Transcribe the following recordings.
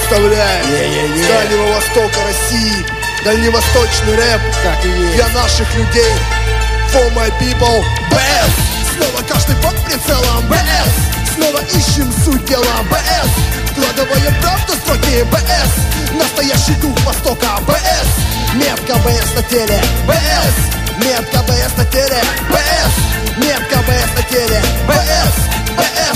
представляет с Дальнего Востока России дальневосточный рэп для наших людей. For my people, БС. Снова каждый под прицелом, БС. Снова ищем суть дела, БС. Вкладываем правду в строки, БС. Настоящий дух Востока, БС. Метка БС на теле, БС. Метка БС на теле, БС. Метка БС на теле, БС.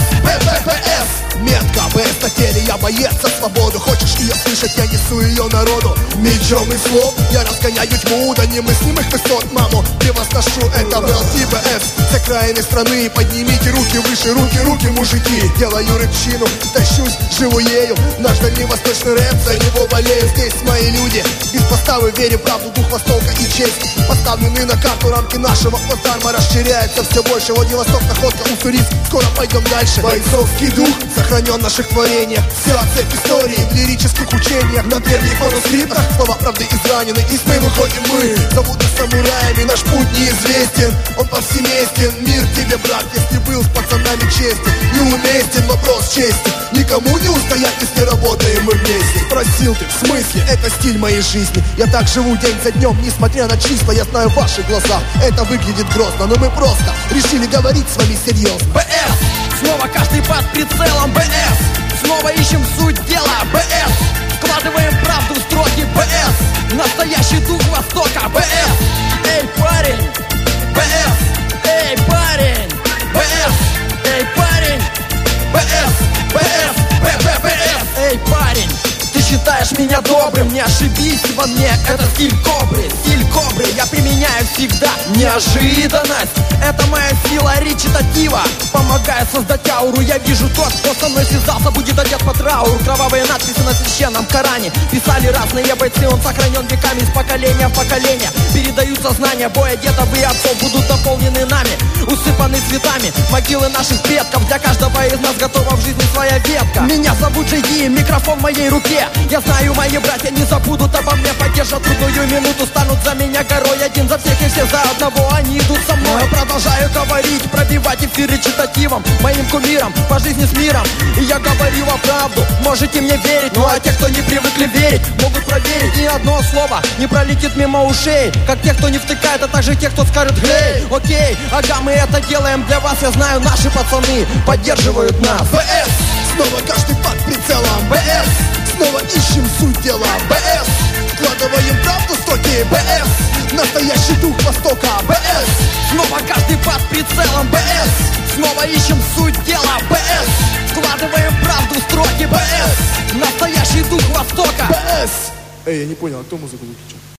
БС. Метка БС на теле, я боец за свободу. Хочешь ее слышать, я несу ее народу. Мечом и слов я разгоняю тьму до немыслимых высот, маму превозношу. Это был ТБС с окраины страны. Поднимите руки выше, руки, мужики. Делаю рыбчину, тащусь, живу ею. Наш дальневосточный рэп, за него болею. Здесь мои люди, без поставы верим в правду, дух Востока и честь. Поставлены на карту рамки нашего плацдарма. Расширяется все больше. Владивосток, находка, Уссурийск. Скоро пойдем дальше. Бойцовский дух сохранен в наших творениях. Вся цепь истории в лирических учениях. На древних манускриптах слова правды изранены. Из тьмы выходим мы, зовут нас самураями. Наш путь неизвестен, он повсеместен. Мир тебе, брат, если был с пацанами честен. Неуместен вопрос чести. Никому не устоять, если работаем мы вместе. Спросил ты, в смысле? Это стиль моей жизни. Я так живу день за днем, несмотря на числа. Я знаю в ваших глазах, это выглядит грозно, но мы просто решили говорить с вами серьезно. БС. Снова каждый под прицелом, БС. Снова ищем суть дела, БС. Вкладываем правду в строки, БС. Настоящий дух Востока, БС. Эй, парень, БС. Эй, парень, БС. Эй, парень, БС. БС. Эй, парень, ты считаешь меня добрым, не ошибись во мне. Это стиль кобры, я применяю всегда. Неожиданность, это моя сила речитатива. Помогает создать ауру, я вижу тот, кто со мной связался, будет одет по траур. Кровавые надписи на священном Коране писали разные бойцы, он сохранен веками из поколения в поколение. Передаются знания боя дедов и отцов, будут наполнены нами, усыпаны цветами могилы наших предков. Для каждого из нас готова в жизни своя ветка. Меня зовут Джейди, микрофон в моей руке. Я знаю, мои братья не забудут обо мне, поддержат трудную минуту, станут за меня горой. Один за всех и все за одного, они идут со мной. Продолжаю говорить, пробивать эфир речитативом, моим кумиром, по жизни с миром. И я говорю вам правду, можете мне верить. Ну а те, кто не привыкли верить, могут проверить. Ни одно слово не пролетит мимо ушей, как те, кто не втыкает, а также те, кто скажет «Гей, окей, ага, мы это делаем для вас». Я знаю, наши пацаны поддерживают нас. БС. Снова каждый под прицелом, БС. Снова ищем суть дела, БС. Вкладываем правду в строки, БС. Настоящий дух Востока, БС. Снова каждый под прицелом, БС. Снова ищем суть дела, БС. Вкладываем правду в строки, БС. Настоящий дух Востока, БС. Эй, я не понял, а кто музыку выключил?